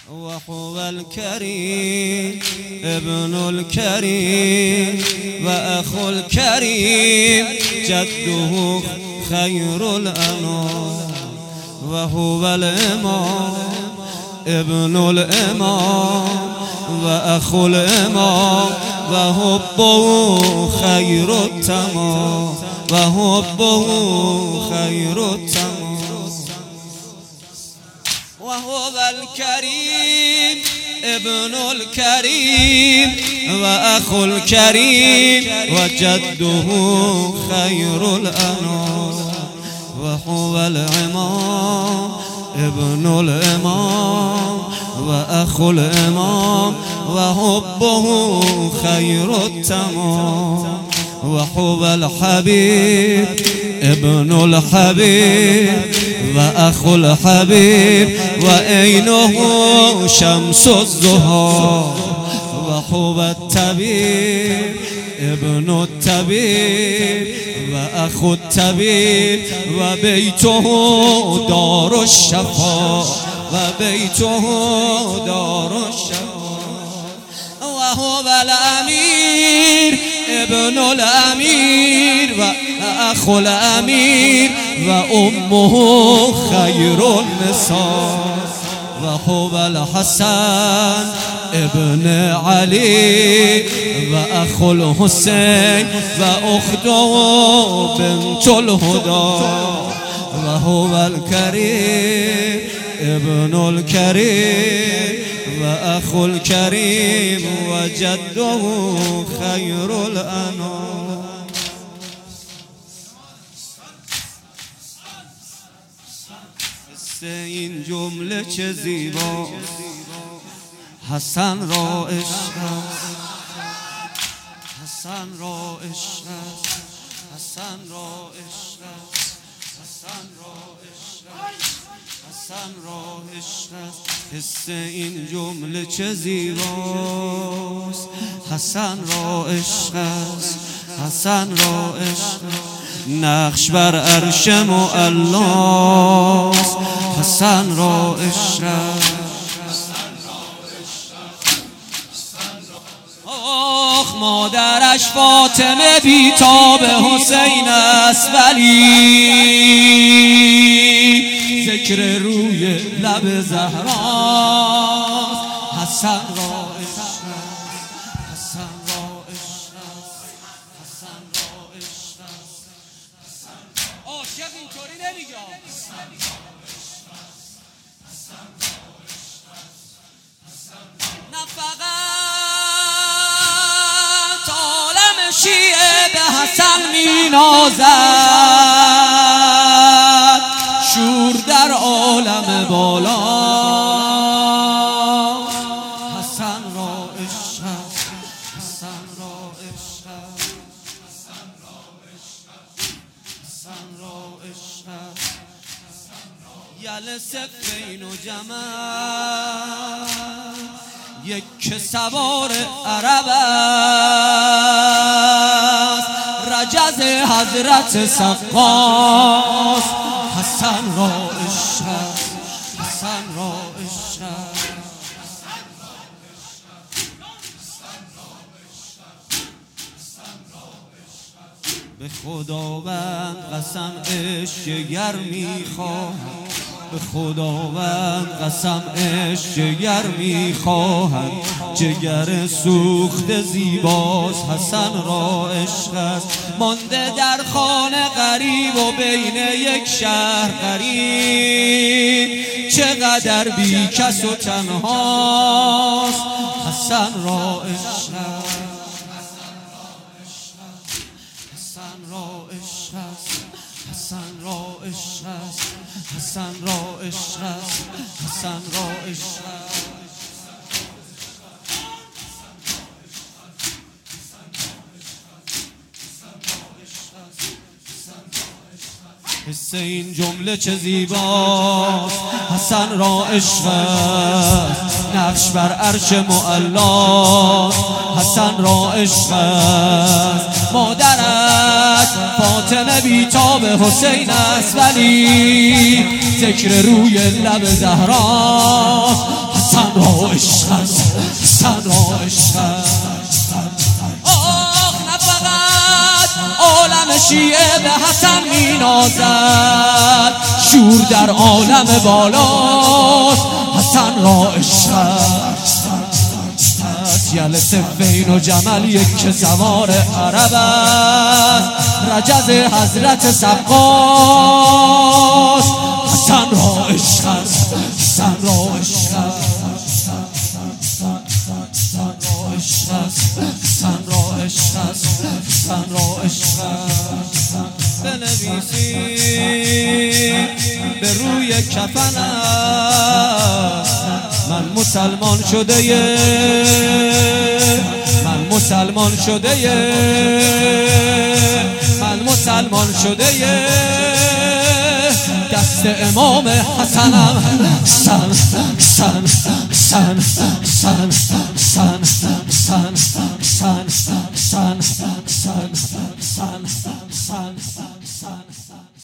وهو الكريم ابن الكريم وأخو الكريم جده خير الأنام وهو الإمام ابن الإمام وأخو الإمام وحبه خير التمام وحبه خير التمام وهو الكريم ابن الكريم وأخو الكريم وجده خير الأنام وهو الإمام ابن الإمام وأخو الإمام وحبه خير التمام وهو الحبيب ابن الحبيب وأخو الحبيب وعينه شمس الضحى وهو الطبيب ابن الطبيب وأخو الطبيب وبيته دار الشفاء وبيته دار الشفاء وهو الأمير ابن الأمير وأخو الأمير وأمه خير النساء وهو الحسن ابن علي وأخو الحسين وأخته بنت الهدى وهو الكريم ابن الكريم وأخو الكريم وجده خير الأنام این جمله چه زیبا حسن را عشق حسن را عشق حسن را عشق حسن را عشق حسن را عشق حس این جمله چه زیباست حسن را عشق حسن را عشق نقش بر عرش معلاست حسن را عشق آخ مادرش فاطمه بی‌تاب حسین است ولی ذکر روی لب زهراست حسن را عشق حسن را عشق حسن را عشق عاشق اینطوری نمیگه نه فقط عالم شیعه به حسن مینازد شور در عالم بالا حسن را عشق حسن را عشق حسن را عشق حسن را عشق یل صفین و جمل یک که سوار عرب است رجز حضرت سقاس حسن را عشق حسن را عشق به خداوند قسم عشق گر میخواهم به خداوند قسم عشق جگر میخواهد جگر سوخت زیباست حسن را عشق است مانده در خانه غریب و بین یک شهر غریب چقدر بی کس و تنهاست حسن را عشق حسن را عشق حسن را عشق حسن را عشق حسن را عشق حس این جمله چه زیباست حسن را عشق نقش بر عرش معلاست حسن را عشق مادرت فاطمه بی‌تاب حسین است ولی ذکر روی لب زهراست حسن را عشق است، حسن را عشق است. آخ نه فقط عالم شیعه به حسن می نازد، شور در عالم بالاست، حسن را عشق است. یل صفین و جمل یک سوار عرب است، رجز حضرت سقاس، حسن را عشق است، حسن را عشق است، حسن را عشق است، حسن را عشق است. بنویسید به روی کفنم من مسلمان شده، من مسلمان شده، من مسلمان شده، دست امام حسنم. حسن حسن حسن حسن حسن حسن حسن حسن حسن حسن حسن